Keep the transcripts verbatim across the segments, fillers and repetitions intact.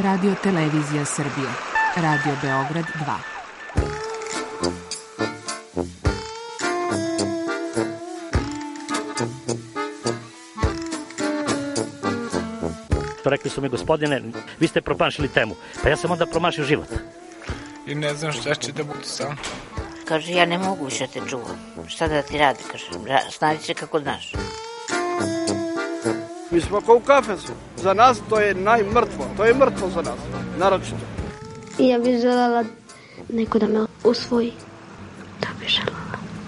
Radio Televizija Srbije. Radio Beograd dva. Rekli su mi, gospodine, vi ste promašili temu. Pa ja sam onda promašio život. I ne znam šta će da bude sam. Kaže, ja ne mogu više te čuvam. Šta da ti radi, kaže, snađi se kako znaš. Mi smo kao u kafesu. Za nas to je najmrtvo. To je mrtvo za nas, naročito. I ja bih želela neko da me usvoji. To bih želela.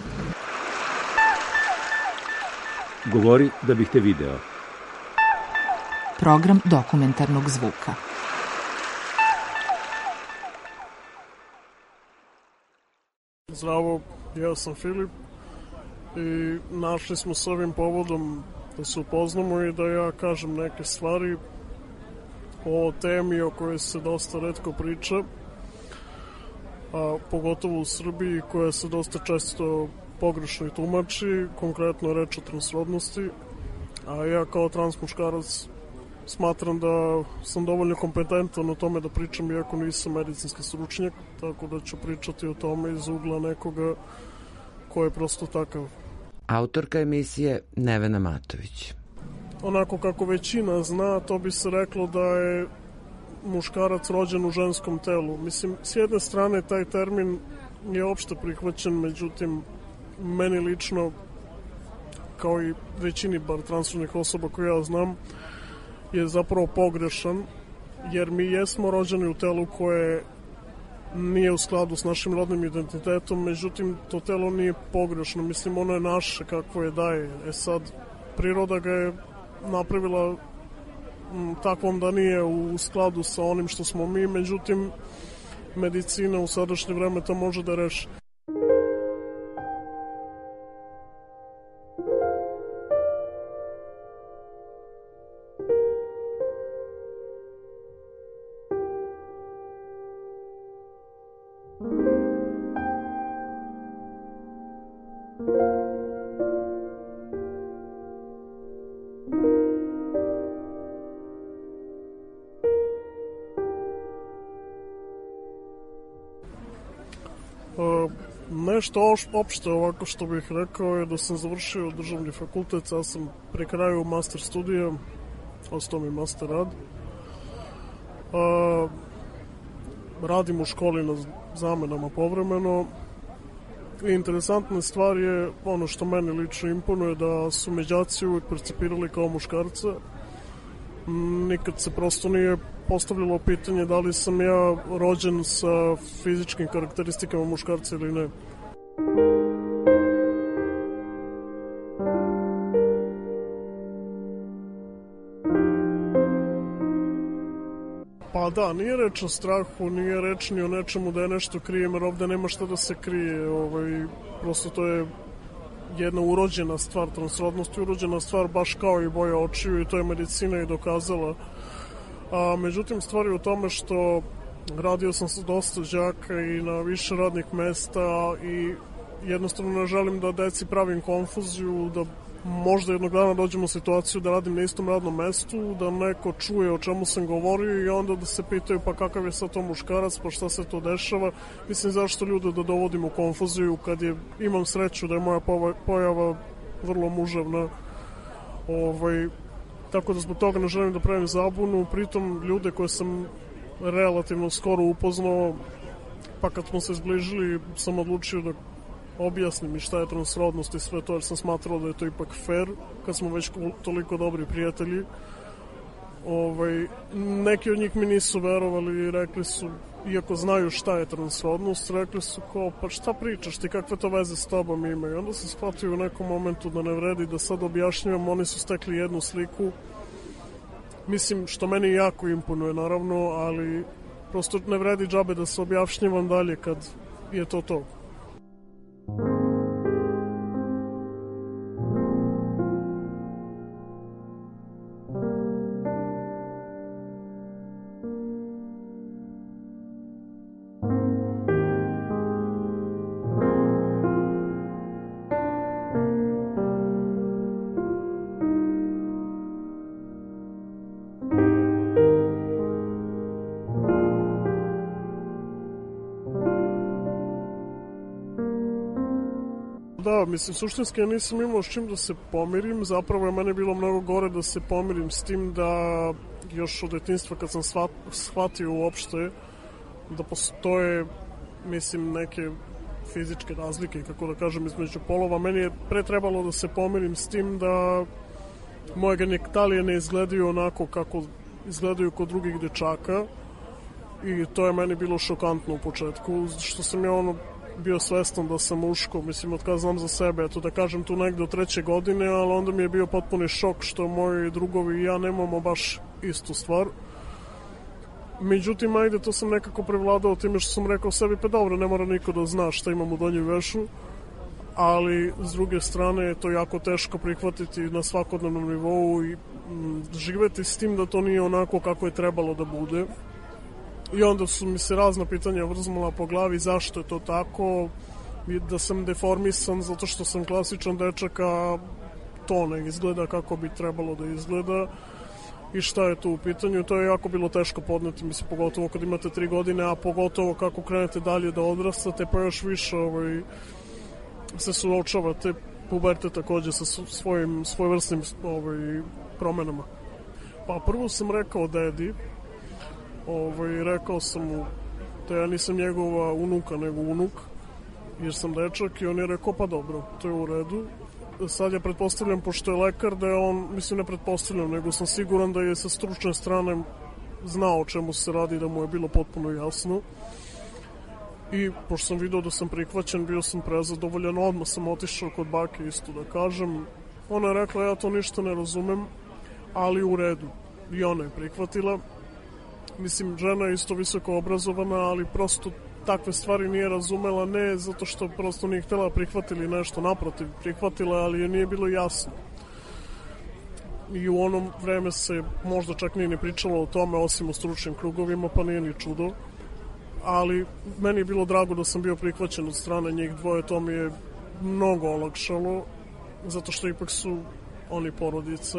Govori da bih te video. Program dokumentarnog zvuka. Zdravo, ja sam Filip i našli smo s ovim povodom da se upoznamo i da ja kažem neke stvari o temi o kojoj se dosta retko priča, a pogotovo u Srbiji, koja se dosta često pogrešno i tumači, konkretno reč o transrodnosti, a ja kao transmuškarac smatram da sam dovoljno kompetentan o tome da pričam, iako nisam medicinski stručnjak, tako da ću pričati o tome iz ugla nekoga ko je prosto takav. Autorka emisije Nevena Matović. Onako kako većina zna, to bi se reklo da je muškarac rođen u ženskom telu. Mislim, s jedne strane taj termin je opšte prihvaćen, međutim, meni lično, kao i većini bar transrodnih osoba koje ja znam, je zapravo pogrešan, jer mi jesmo rođeni u telu koje nije u skladu s našim rodnim identitetom, međutim to telo nije pogrešno, mislim ono je naše kakvo je daje. E sad, priroda ga je napravila m, takvom da nije u skladu sa onim što smo mi, međutim medicina u sadašnje vreme to može da reši. Nešto opšte ovako što bih rekao je da sam završio državni fakultet, sad sam pri kraju master studija, ostao mi master rad. A, radim u školi na zamenama povremeno. I interesantna stvar je, ono što meni lično imponuje, da su me đaci uvijek percipirali kao muškarca. Nikad se prosto nije postavljalo pitanje da li sam ja rođen sa fizičkim karakteristikama muškarca ili ne. Pa da, nije reč o strahu, nije reč ni o nečemu da je nešto krijem, jer ovde nema šta da se krije. Ovaj, prosto to je jedna urođena stvar, transrodnost je urođena stvar baš kao i boja očiju i to je medicina i dokazala. A, međutim, stvar je u tome što radio sam sa dosta đaka i na više radnih mesta i jednostavno ne želim da deci pravim konfuziju, da možda jednog dana dođemo u situaciju da radim na istom radnom mestu, da neko čuje o čemu sam govorio i onda da se pitaju pa kakav je sad to muškarac, pa šta se to dešava. Mislim, zašto ljude da dovodim u konfuziju kad je, imam sreću da je moja pojava vrlo muževna. Ovaj, tako da zbog toga ne želim da pravim zabunu. Pritom ljude koje sam relativno skoro upoznao, pa kad smo se zbližili sam odlučio da objasnim i šta je transrodnost i sve to, jer sam smatrao da je to ipak fair, kad smo već toliko dobri prijatelji. Ovaj, neki od njih mi nisu verovali i rekli su, iako znaju šta je transrodnost, rekli su kao, pa šta pričaš ti, kakve to veze s tobom ima? I onda sam shvatio u nekom momentu da ne vredi da sad objašnjavam, oni su stekli jednu sliku, mislim, što meni jako imponuje naravno, ali prosto ne vredi džabe da se objašnjavam dalje kad je to to. Da, mislim, suštinski ja nisam imao s čim da se pomirim, zapravo je mene bilo mnogo gore da se pomirim s tim da još od detinjstva kad sam shvatio uopšte da postoje, mislim, neke fizičke razlike, kako da kažem, između polova. Meni je pre trebalo da se pomirim s tim da moje genitalije ne izgledaju onako kako izgledaju kod drugih dečaka i to je meni bilo šokantno u početku, što sam ja ono bio svestan da sam muško, mislim, od kada znam za sebe, eto da kažem tu negde od treće godine, ali onda mi je bio potpuni šok što moji drugovi i ja nemamo baš istu stvar. Međutim, ajde, to sam nekako prevladao time što sam rekao sebi, pa dobro, ne mora niko da zna šta imam u donjem vešu, ali s druge strane je to jako teško prihvatiti na svakodnevnom nivou i m, živeti s tim da to nije onako kako je trebalo da bude. I onda su mi se razna pitanja vrznula po glavi zašto je to tako, da sam deformisan zato što sam klasičan dečak, a to ne izgleda kako bi trebalo da izgleda i šta je tu u pitanju. To je jako bilo teško podneti, mislim, pogotovo kad imate tri godine, a pogotovo kako krenete dalje da odrastate, pa još više ovaj, se suočavate, puberte takođe sa svojim svojevrsnim ovaj, promenama. Pa prvo sam rekao dedi, Ovaj, rekao sam mu da ja nisam njegova unuka nego unuk jer sam dečak i on je rekao pa dobro, to je u redu. Sad ja pretpostavljam, pošto je lekar, da je on, mislim ne pretpostavljam, nego sam siguran da je sa stručne strane znao o čemu se radi, da mu je bilo potpuno jasno i pošto sam vidio da sam prihvaćen, bio sam prezadovoljan, odmah sam otišao kod bake isto da kažem. Ona je rekla ja to ništa ne razumem, ali u redu, i ona je prihvatila. Mislim, žena je isto visoko obrazovana, ali prosto takve stvari nije razumela, ne zato što prosto nije htjela prihvatili nešto, naprotiv, prihvatila, ali je nije bilo jasno. I u onom vreme se možda čak nije ne pričalo o tome, osim u stručnim krugovima, pa nije ni čudo. Ali meni je bilo drago da sam bio prihvaćen od strane njih dvoje, to mi je mnogo olakšalo, zato što ipak su oni porodica.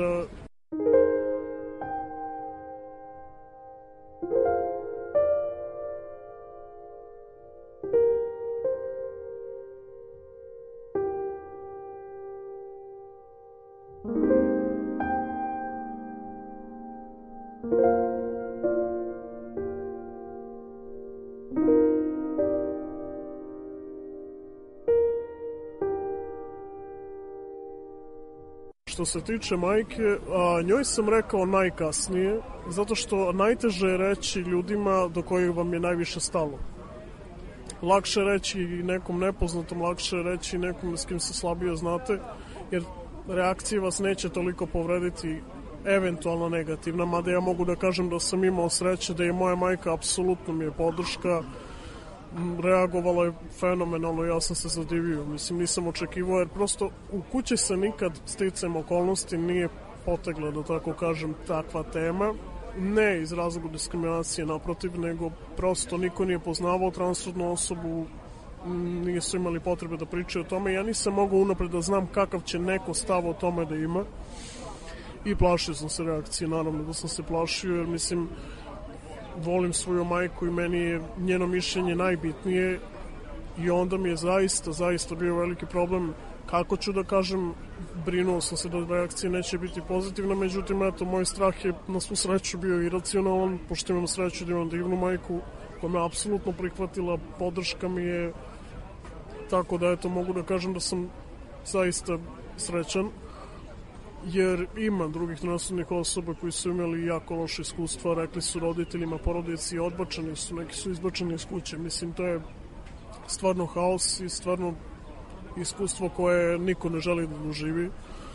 Što se tiče majke, a, njoj sam rekao najkasnije, zato što najteže je reći ljudima do kojih vam je najviše stalo. Lakše je reći nekom nepoznatom, lakše je reći nekom s kim se slabije znate, jer reakcije vas neće toliko povrediti, eventualno negativna, mada ja mogu da kažem da sam imao sreće da je moja majka apsolutno mi je podrška, reagovala je fenomenalno, ja sam se zadivio, mislim nisam očekivao, jer prosto u kući se nikad sticajem okolnosti nije potegla, da tako kažem, takva tema, ne iz razloga diskriminacije, naprotiv, nego prosto niko nije poznavao transrodnu osobu, nisu imali potrebe da pričaju o tome, ja nisam mogao unapred da znam kakav će neko stav o tome da ima i plašio sam se reakcije, naravno da sam se plašio, jer mislim volim svoju majku i meni je njeno mišljenje najbitnije i onda mi je zaista, zaista bio veliki problem kako ću da kažem, brinuo sam se da reakcija neće biti pozitivna, međutim, eto, moj strah je na svu sreću bio iracionalan, pošto imam sreću da imam divnu majku koja me apsolutno prihvatila, podrška mi je, tako da, eto, mogu da kažem da sam zaista srećan, jer ima drugih nasljednih osoba koji su imali jako loše iskustva, rekli su roditeljima, porodici, odbačeni su, neki su izbačeni iz kuće. Mislim, to je stvarno haos i stvarno iskustvo koje niko ne želi da doživi.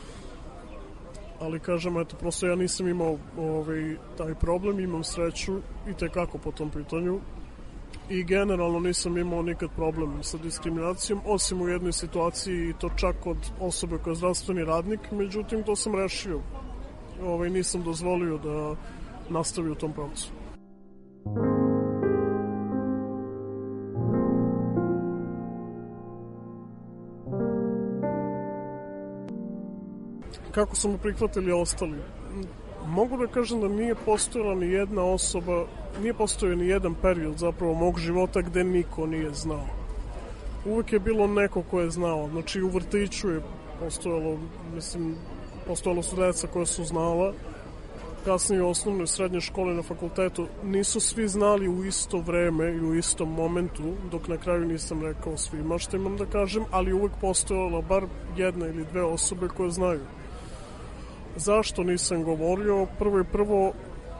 Ali kažem, eto, prosto ja nisam imao ovaj, taj problem, imam sreću i tekako po tom pitanju. I generalno nisam imao nikad problem sa diskriminacijom, osim u jednoj situaciji, i to čak od osobe koja je zdravstveni radnik, međutim to sam rešio. Ovaj, nisam dozvolio da nastavi u tom pravcu. Kako su me prihvatili ostali? Mogu da kažem da nije postojala ni jedna osoba, nije postojao ni jedan period zapravo mog života gde niko nije znao. uvek je bilo neko ko je znao. Znači, u vrtiću je postojalo, mislim, postojalo su deca koja su znala. Kasnije u osnovnoj i srednjoj školi, na fakultetu, nisu svi znali u isto vreme i u istom momentu, dok na kraju nisam rekao svima što imam da kažem, ali uvek postojala bar jedna ili dve osobe koje znaju. Zašto nisam govorio? Prvo i prvo,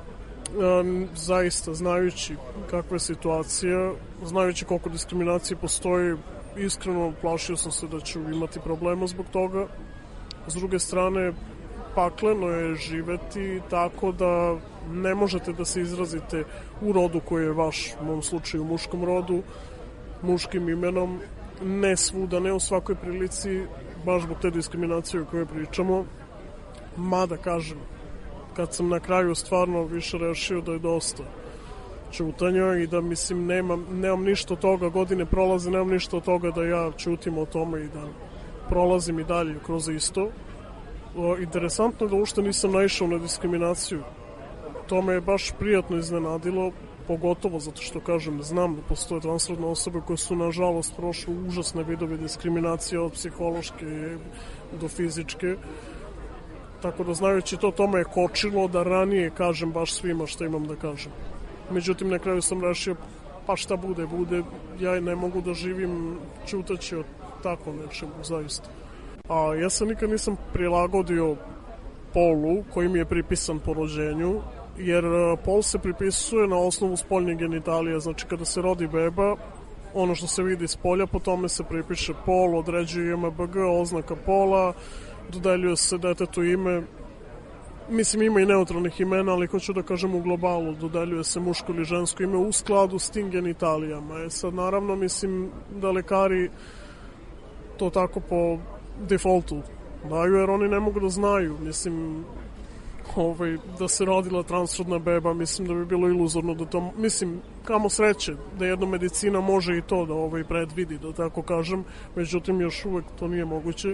zaista znajući kakva je situacija, znajući koliko diskriminacije postoji, iskreno plašio sam se da ću imati problema zbog toga. S druge strane, pakleno je živeti tako da ne možete da se izrazite u rodu koji je vaš, u mom slučaju muškom rodu, muškim imenom, ne svuda, ne u svakoj prilici, baš zbog te diskriminacije o kojoj pričamo. Mada, kažem, kad sam na kraju stvarno više rešio da je dosta ćutanja i da, mislim, nemam, nemam ništa od toga, godine prolaze, nemam ništa od toga da ja ćutim o tome i da prolazim i dalje kroz isto. O, interesantno je da uopšte nisam naišao na diskriminaciju. To me je baš prijatno iznenadilo, pogotovo zato što, kažem, znam da postoje transrodne osobe koje su, nažalost, prošle užasne vidove diskriminacije od psihološke do fizičke. Tako da, znajući to, to me je kočilo da ranije kažem baš svima što imam da kažem. Međutim, na kraju sam rešio, pa šta bude, bude, ja ne mogu da živim ćutaći od tako nečemu, zaista. A ja se nikad nisam prilagodio polu koji mi je pripisan po rođenju, jer pol se pripisuje na osnovu spoljne genitalije, znači kada se rodi beba, ono što se vidi iz polja, po tome se pripiše pol, određuje ime B G, oznaka pola, dodeljuje se detetu ime, mislim ima i neutralnih imena, ali hoću da kažem u globalu, dodeljuje se muško ili žensko ime u skladu s tim genitalijama. E sad, naravno, mislim da lekari to tako po defaultu daju, jer oni ne mogu da znaju, mislim, ovaj, da se rodila transrodna beba, mislim da bi bilo iluzorno da to, mislim, kamo sreće da jedna medicina može i to da ovaj predvidi, da tako kažem, međutim još uvek to nije moguće.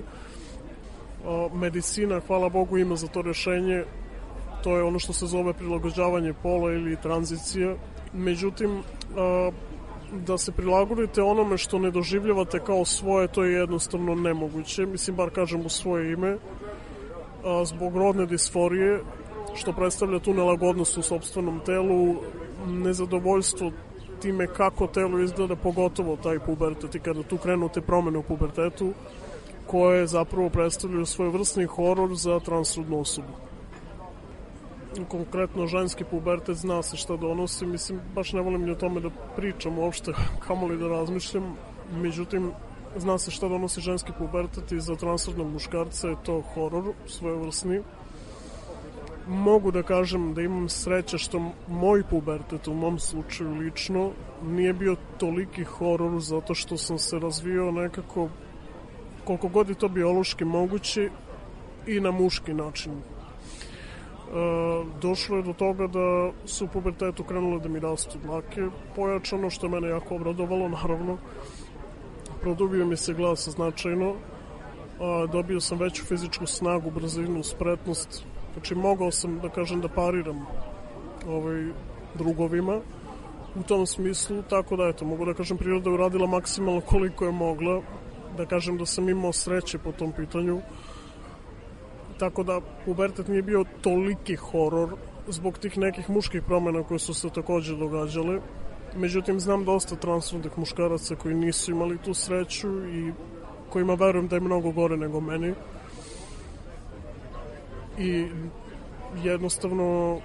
Medicina, hvala Bogu, ima za to rešenje, to je ono što se zove prilagođavanje pola ili tranzicija, međutim, da se prilagodite onome što ne doživljavate kao svoje, to je jednostavno nemoguće, mislim, bar kažem u svoje ime, zbog rodne disforije, što predstavlja tu nelagodnost u sopstvenom telu, nezadovoljstvo time kako telo izgleda, pogotovo taj pubertet i kada tu krenu te promene u pubertetu, koje zapravo predstavljaju svojevrsni horor za transrodnu osobu. Konkretno, ženski pubertet zna se šta donosi, mislim, baš ne volim ni o tome da pričam uopšte, kamoli da razmišljam, međutim, zna se šta donosi ženski pubertet i za transrodnog muškarca je to horor svojevrsni. Mogu da kažem da imam sreće što moj pubertet, u mom slučaju lično, nije bio toliki horor zato što sam se razvio nekako, koliko god je to biološki moguće, i na muški način. E, došlo je do toga da su u pubertetu krenule da mi rastu dlake pojačano, što je mene jako obradovalo, naravno. Produbio mi se glas značajno, a, dobio sam veću fizičku snagu, brzinu, spretnost, znači mogao sam da kažem da pariram ovaj, drugovima u tom smislu, tako da eto, mogu da kažem priroda je uradila maksimalno koliko je mogla, da kažem da sam imao sreće po tom pitanju, tako da pubertet nije bio toliki horor zbog tih nekih muških promjena koje su se takođe događale. Međutim, znam dosta transrodnih muškaraca koji nisu imali tu sreću i kojima verujem da je mnogo gore nego meni. I jednostavno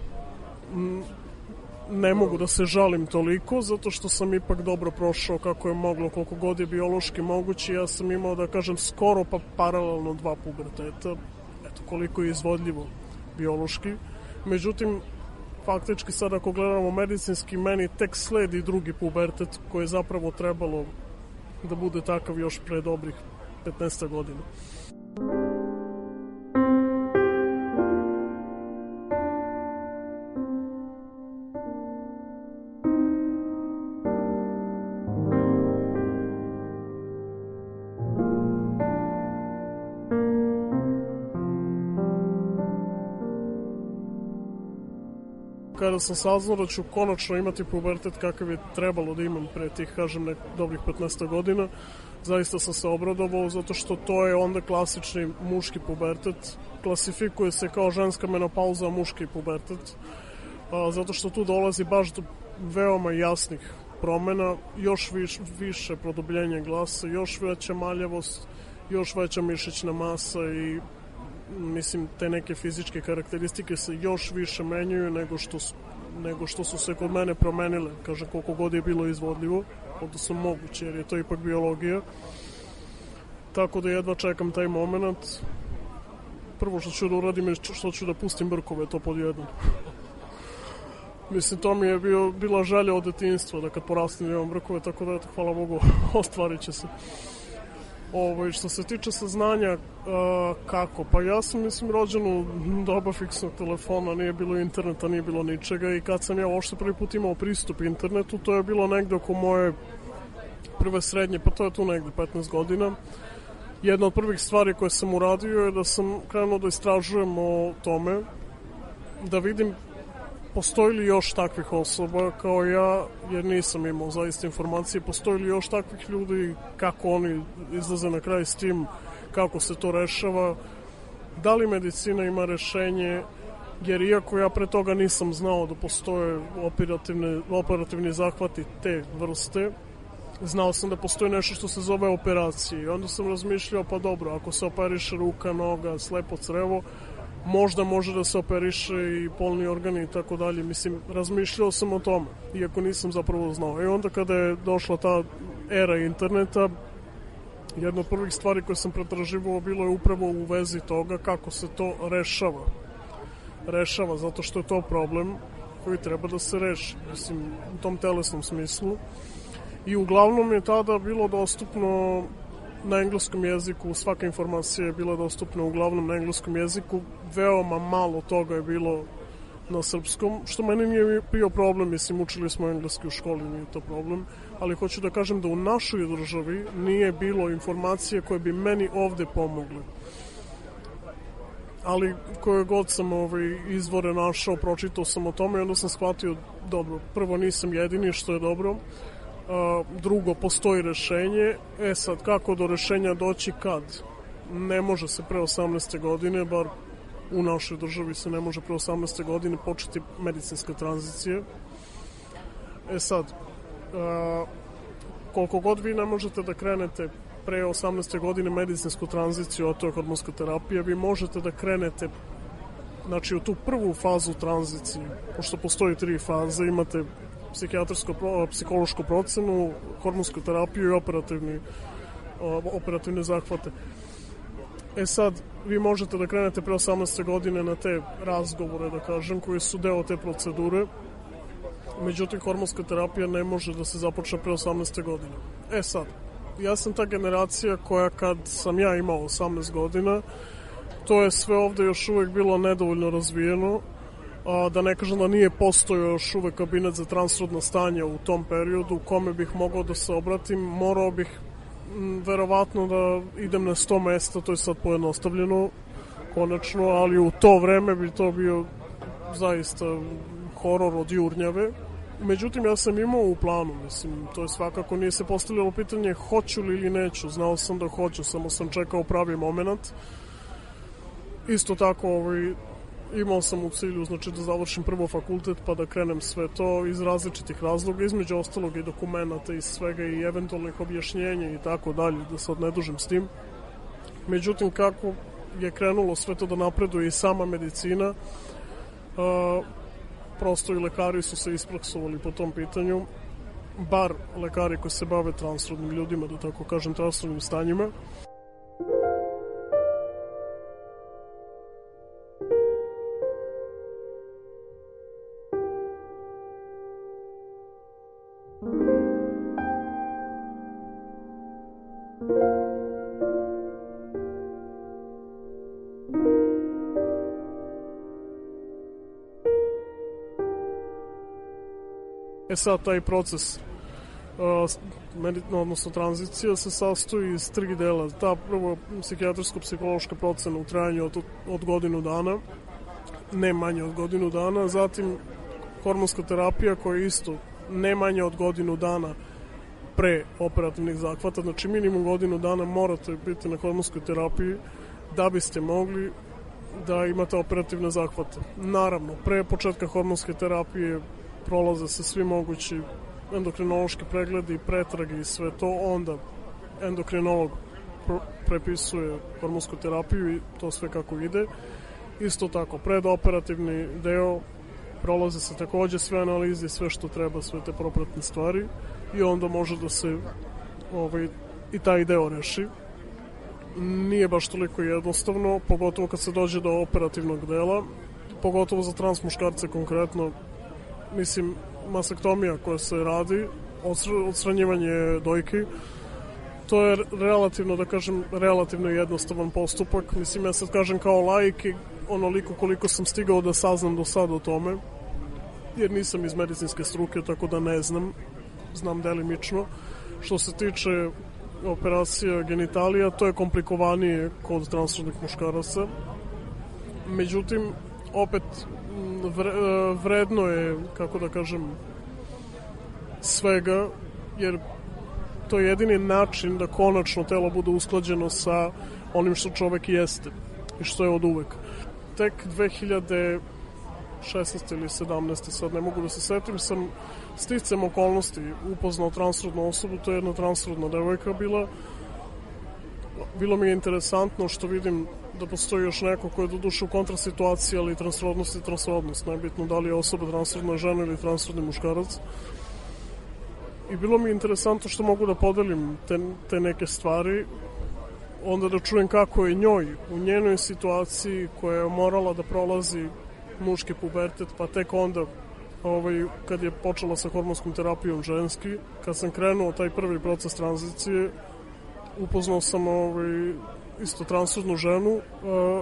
ne mogu da se žalim toliko, zato što sam ipak dobro prošao kako je moglo, koliko god je biološki moguće. Ja sam imao, da kažem, skoro pa paralelno dva puberteta, eto koliko je izvodljivo biološki. Međutim, faktički sad ako gledamo medicinski, meni tek sledi drugi pubertet koji je zapravo trebalo da bude takav još pre dobrih petnaest godina. kada sam saznao da ću konačno imati pubertet kakav je trebalo da imam pre tih, kažem, nek, dobrih petnaest godina, zaista sam se obradovao, zato što to je onda klasični muški pubertet. Klasifikuje se kao ženska menopauza, a muški pubertet, a, zato što tu dolazi baš do veoma jasnih promena, još viš, više produbljenje glasa, još veća maljavost, još veća mišićna masa i mislim te neke fizičke karakteristike se još više menjaju nego što su, nego što su se kod mene promenile, kažem, koliko god je bilo izvodljivo, odnosno moguće, jer je to ipak biologija. Tako da jedva čekam taj moment. Prvo što ću da uradim je što ću da pustim brkove, to pod jednom. Mislim, to mi je bio, bila želja od detinjstva, da kad porastim imam brkove, tako da, eto, hvala Bogu, ostvarit će se. Ovo, što se tiče saznanja, a, kako? Pa ja sam, mislim, rođen u doba fiksnog telefona, nije bilo interneta, nije bilo ničega i kad sam ja uopšte prvi put imao pristup internetu, to je bilo negde oko moje prve srednje, pa to je tu negde petnaest godina. Jedna od prvih stvari koje sam uradio je da sam krenuo da istražujem o tome, da vidim postoji li još takvih osoba kao ja, jer nisam imao zaista informacije, postoji li još takvih ljudi, kako oni izlaze na kraj s tim, kako se to rešava, da li medicina ima rešenje, jer iako ja pre toga nisam znao da postoje operativne, operativni zahvati te vrste, znao sam da postoji nešto što se zove operacije i onda sam razmišljao, pa dobro, ako se operiše ruka, noga, slepo crevo, možda može da se operiše i polni organi i tako dalje. Mislim, razmišljao sam o tome, iako nisam zapravo znao. I onda kada je došla ta era interneta, jedna od prvih stvari koje sam pretraživao bilo je upravo u vezi toga kako se to rešava. Rešava, zato što je to problem koji treba da se reši, mislim, u tom telesnom smislu. I uglavnom je tada bilo dostupno na engleskom jeziku, svaka informacija je bila dostupna uglavnom na engleskom jeziku, veoma malo toga je bilo na srpskom, što meni nije bio problem, mislim, učili smo engleski u školi, nije to problem, ali hoću da kažem da u našoj državi nije bilo informacije koje bi meni ovde pomogle. Ali koje god sam ovaj, izvore našao, pročitao sam o tome i onda sam shvatio, dobro, prvo nisam jedini, što je dobro, Uh, drugo, postoji rešenje. E sad, kako do rešenja doći, kad? Ne može se pre osamnaeste godine, bar u našoj državi se ne može pre osamnaeste godine početi medicinska tranzicija. E sad, uh, koliko god vi ne možete da krenete pre osamnaeste godine medicinsku tranziciju, a to je hormonska terapija, vi možete da krenete, znači, u tu prvu fazu tranzicije, pošto postoji tri faze, imate psihijatrijsko, psihološku procenu, hormonsku terapiju i operativni, operativne zahvate. E sad, vi možete da krenete pre osamnaeste godine na te razgovore, da kažem, koji su deo te procedure. Međutim, hormonska terapija ne može da se započne pre osamnaeste godine. E sad, ja sam ta generacija koja kad sam ja imao osamnaest godina, to je sve ovde još uvek bilo nedovoljno razvijeno, a da ne kažem da nije postojao još uvek kabinet za transrodna stanja u tom periodu u kome bih mogao da se obratim, morao bih m, verovatno da idem na sto mesta, to je sad pojednostavljeno konačno, ali u to vreme bi to bio zaista horor od jurnjave. Međutim, ja sam imao u planu, mislim, to je svakako, nije se postavljalo pitanje hoću li ili neću, znao sam da hoću, samo sam čekao pravi moment. Isto tako, ovaj, imao sam u cilju, znači, da završim prvo fakultet pa da krenem sve to iz različitih razloga, između ostalog i dokumenta i svega i eventualnih objašnjenja i tako dalje, da sad ne dužim s tim. Međutim, kako je krenulo sve to da napreduje i sama medicina, a, prosto i lekari su se ispraksovali po tom pitanju, bar lekari koji se bave transrodnim ljudima, da tako kažem, transrodnim stanjima. E sad, taj proces, uh, odnosno tranzicija, se sastoji iz tri dela. Ta prvo psihijatrijsko-psihološka procena u trajanju od, od godinu dana, ne manje od godinu dana, zatim hormonska terapija koja je isto ne manje od godinu dana pre operativnih zahvata, znači minimum godinu dana morate biti na hormonskoj terapiji da biste mogli da imate operativne zahvate. Naravno, pre početka hormonske terapije prolaze se svi mogući endokrinološki pregledi, pretrage i sve to, onda endokrinolog prepisuje hormonsku terapiju i to sve kako ide. Isto tako, predoperativni deo prolaze se takođe sve analize, sve što treba, sve te propratne stvari i onda može da se ovaj, i taj deo reši. Nije baš toliko jednostavno, pogotovo kad se dođe do operativnog dela, pogotovo za trans muškarce konkretno, mislim, masektomija koja se radi, odstranjivanje dojki, to je relativno, da kažem, relativno jednostavan postupak. Mislim, ja sad kažem kao laik i onoliko koliko sam stigao da saznam do sada o tome, jer nisam iz medicinske struke, tako da ne znam, znam delimično. Što se tiče operacija genitalija, to je komplikovanije kod transrodnih muškaraca. Međutim, opet vredno je, kako da kažem, svega, jer to je jedini način da konačno telo bude usklađeno sa onim što čovek jeste i što je od uvek. Tek dve hiljade šesnaeste ili sedamnaeste, sad ne mogu da se setim, sam sticam okolnosti upoznao transrodnu osobu, to je jedna transrodna devojka bila. Bilo mi je interesantno što vidim da postoji još neko ko je doduše u kontrasituaciji, ali transrodnost i transrodnost, najbitno da li je osoba transrodna žena ili transrodni muškarac. I bilo mi je interesantno što mogu da podelim te, te neke stvari, onda da čujem kako je njoj, u njenoj situaciji koja je morala da prolazi muški pubertet, pa tek onda ovaj, kad je počela sa hormonskom terapijom ženski, kad sam krenuo taj prvi proces tranzicije, upoznao sam ovaj, isto transrodnu ženu uh,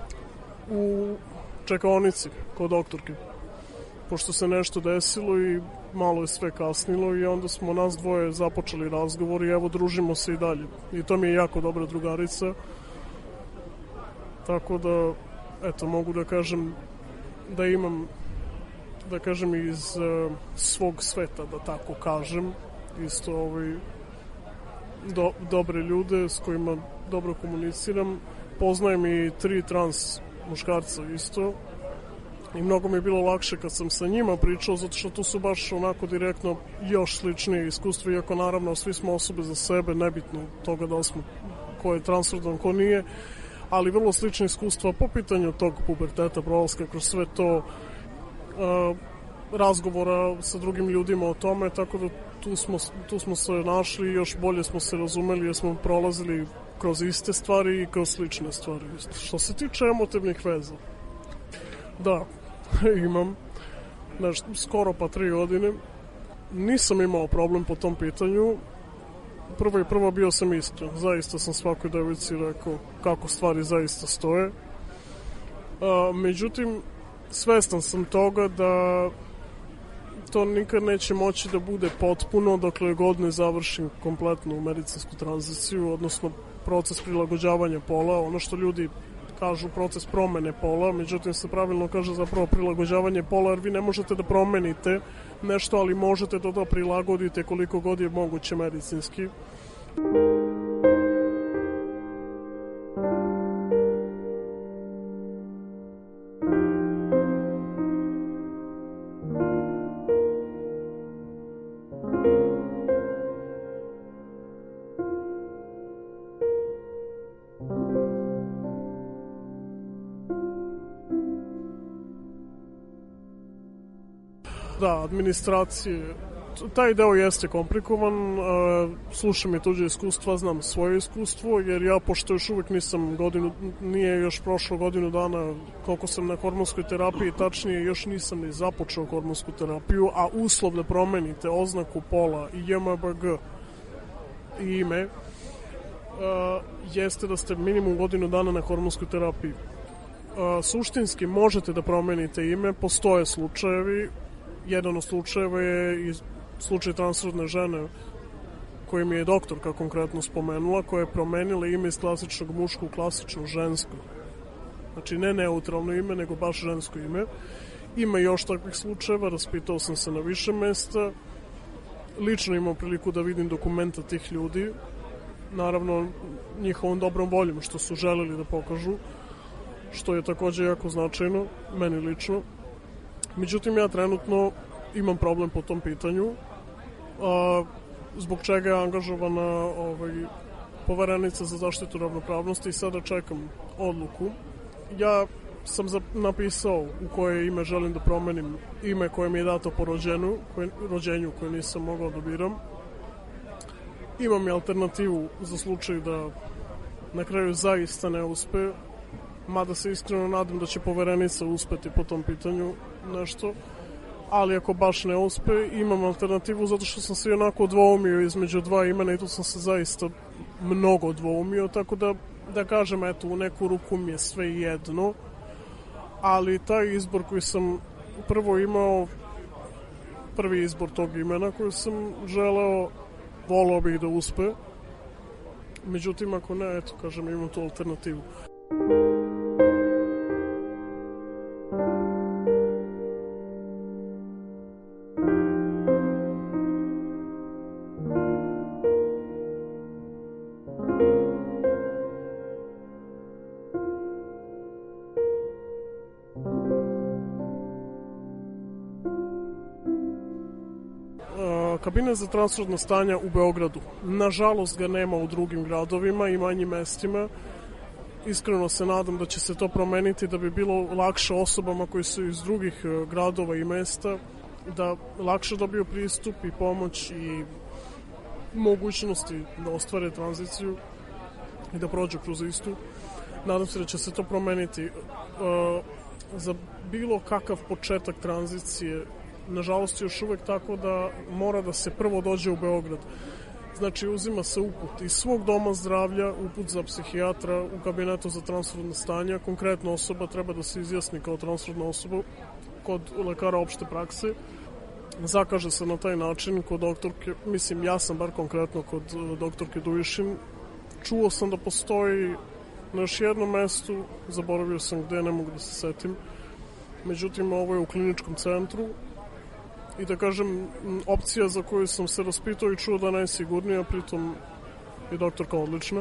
u čekaonici kod doktorke, pošto se nešto desilo i malo je sve kasnilo i onda smo nas dvoje započeli razgovor i evo družimo se i dalje. I to mi je jako dobra drugarica. Tako da, eto, mogu da kažem da imam, da kažem, iz uh, svog sveta, da tako kažem, isto ovaj, do, dobre ljude s kojima dobro komuniciram. Poznajem i tri trans muškarca isto. I mnogo mi je bilo lakše kad sam sa njima pričao, zato što tu su baš onako direktno još sličnije iskustva, iako naravno svi smo osobe za sebe, nebitno toga da smo ko je transrodan, ko nije, ali vrlo slične iskustva po pitanju tog puberteta, prolaska kroz sve to, uh, razgovora sa drugim ljudima o tome, tako da tu smo, tu smo se našli i još bolje smo se razumeli jer smo prolazili kroz iste stvari i kroz slične stvari. Što se tiče emotivnih veza, da, imam, znači, skoro pa tri godine. Nisam imao problem po tom pitanju. Prvo i prvo bio sam iskren. Zaista sam svakoj devojci rekao kako stvari zaista stoje. A, međutim, svestan sam toga da to nikad neće moći da bude potpuno dokle god ne završim kompletnu medicinsku tranziciju, odnosno proces prilagođavanja pola, ono što ljudi kažu proces promene pola, međutim se pravilno kaže zapravo prilagođavanje pola, jer vi ne možete da promenite nešto, ali možete da to prilagodite koliko god je moguće medicinski. Da, administracije, taj deo jeste komplikovan, slušam i tuđe iskustva, znam svoje iskustvo, jer ja, pošto još uvek nisam godinu, nije još prošlo godinu dana koliko sam na hormonskoj terapiji, tačnije još nisam ni započeo hormonsku terapiju, a uslov da promenite oznaku pola i J M B G i ime jeste da ste minimum godinu dana na hormonskoj terapiji. Suštinski možete da promenite ime, postoje slučajevi. Jedan od slučajeva je i slučaj transrodne žene koji mi je doktorka konkretno spomenula, koja je promenila ime iz klasičnog muško u klasično žensko. Znači ne neutralno ime, nego baš žensko ime. Ima još takvih slučajeva, raspitao sam se na više mesta. Lično imam priliku da vidim dokumenta tih ljudi. Naravno, njihovom dobrom voljom što su želeli da pokažu, što je takođe jako značajno, meni lično. Međutim, ja trenutno imam problem po tom pitanju, a, zbog čega je angažovana ovaj, poverenica za zaštitu ravnopravnosti i sada čekam odluku. Ja sam napisao u koje ime želim da promenim ime koje mi je dato po rođenju, koje, rođenju koje nisam mogao da biram. Imam i alternativu za slučaj da na kraju zaista ne uspe, mada se iskreno nadam da će poverenica uspeti po tom pitanju nešto, ali ako baš ne uspe, imam alternativu zato što sam se onako dvoumio između dva imena i tu sam se zaista mnogo dvoumio, tako da, da kažem, eto, u neku ruku mi je sve jedno, ali taj izbor koji sam prvo imao, prvi izbor tog imena koji sam želeo, volao bih da uspe. Međutim, ako ne, eto, kažem, imam tu alternativu. Kabinet za transrodna stanja u Beogradu. Nažalost ga nema u drugim gradovima i manjim mestima. Iskreno se nadam da će se to promeniti, da bi bilo lakše osobama koji su iz drugih gradova i mesta, da lakše dobiju pristup i pomoć i mogućnosti da ostvare tranziciju i da prođu kroz istu. Nadam se da će se to promeniti. Za bilo kakav početak tranzicije, nažalost, još uvek tako da mora da se prvo dođe u Beograd. Znači, uzima se uput iz svog doma zdravlja, uput za psihijatra u kabinetu za transrodna stanja. Konkretno osoba treba da se izjasni kao transrodna osoba kod lekara opšte prakse. Zakaže se na taj način kod doktorke, mislim, ja sam bar konkretno kod doktorke Dujišin. Čuo sam da postoji na još jednom mestu, zaboravio sam gde, ne mogu da se setim. Međutim, ovo je u kliničkom centru. I da kažem, opcija za koju sam se raspitao i čuo da je najsigurnija, pritom je doktorka odlična.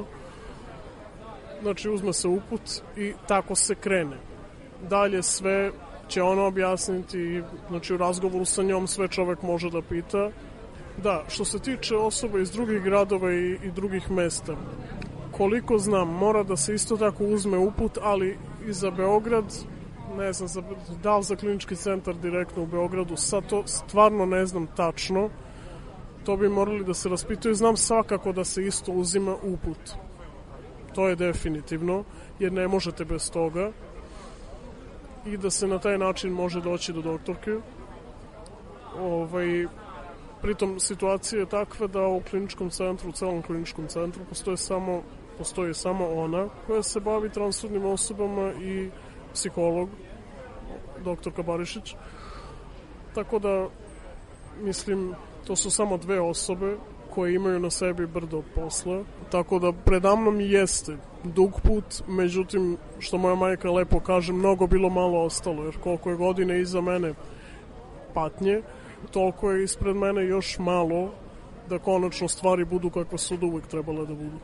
Znači, uzme se uput i tako se krene. Dalje sve će ona objasniti, znači u razgovoru sa njom sve čovek može da pita. Da, što se tiče osoba iz drugih gradova i, i drugih mesta, koliko znam, mora da se isto tako uzme uput, ali i za Beograd, ne znam, za, da li za klinički centar direktno u Beogradu, sad to stvarno ne znam tačno, to bi morali da se raspitaju. Znam svakako da se isto uzima uput. To je definitivno, jer ne možete bez toga i da se na taj način može doći do doktorke. Ovaj, pritom situacija je takva da u kliničkom centru, u celom kliničkom centru postoje samo, postoji samo ona koja se bavi transrodnim osobama i psiholog, doktorka Barišić. Tako da, mislim, to su samo dve osobe koje imaju na sebi brdo posla. Tako da, predamnom i jeste dug put, međutim, što moja majka lepo kaže, mnogo bilo malo ostalo, jer koliko je godine iza mene patnje, toliko je ispred mene još malo da konačno stvari budu kakve su da uvek trebale da budu.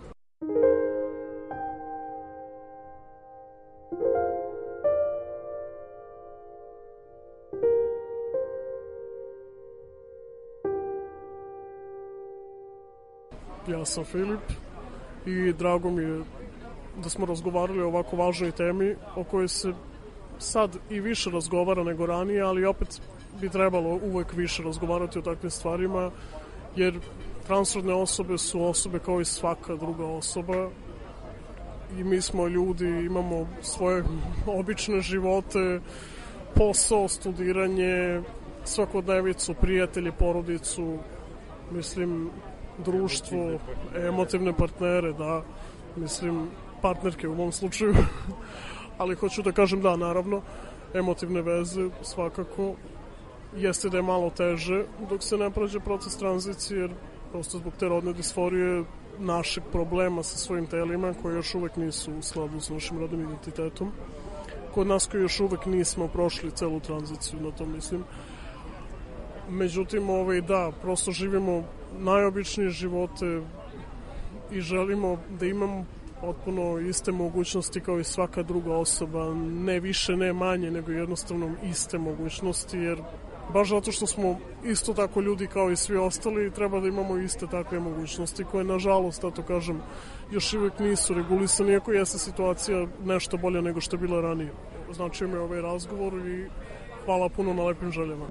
Ja sam Filip i drago mi je da smo razgovarali o ovako važnoj temi o kojoj se sad i više razgovara nego ranije, ali opet bi trebalo uvek više razgovarati o takvim stvarima, jer transrodne osobe su osobe kao i svaka druga osoba i mi smo ljudi, imamo svoje obične živote, posao, studiranje, svakodnevicu, prijatelje, porodicu, mislim, društvo, emotivne partnere, da, mislim, partnerke u mom slučaju, ali hoću da kažem da, naravno, emotivne veze svakako jeste da je malo teže dok se ne prođe proces tranzicije, jer prosto zbog te rodne disforije našeg problema sa svojim telima koje još uvek nisu u skladu sa našim rodnim identitetom. kod nas koji još uvek nismo prošli celu tranziciju, na to mislim. Međutim, ovaj, da, prosto živimo najobičnije živote i želimo da imamo potpuno iste mogućnosti kao i svaka druga osoba, ne više, ne manje, nego jednostavno iste mogućnosti, jer baš zato što smo isto tako ljudi kao i svi ostali, treba da imamo iste takve mogućnosti koje, nažalost, da to kažem, još uvijek nisu regulisane, iako jeste situacija nešto bolja nego što je bila ranije. Znači mi ovaj razgovor i hvala puno na lepim željama.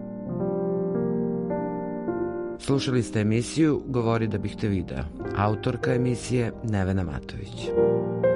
Slušali ste emisiju Govori da bih te video. Autorka emisije Nevena Matović.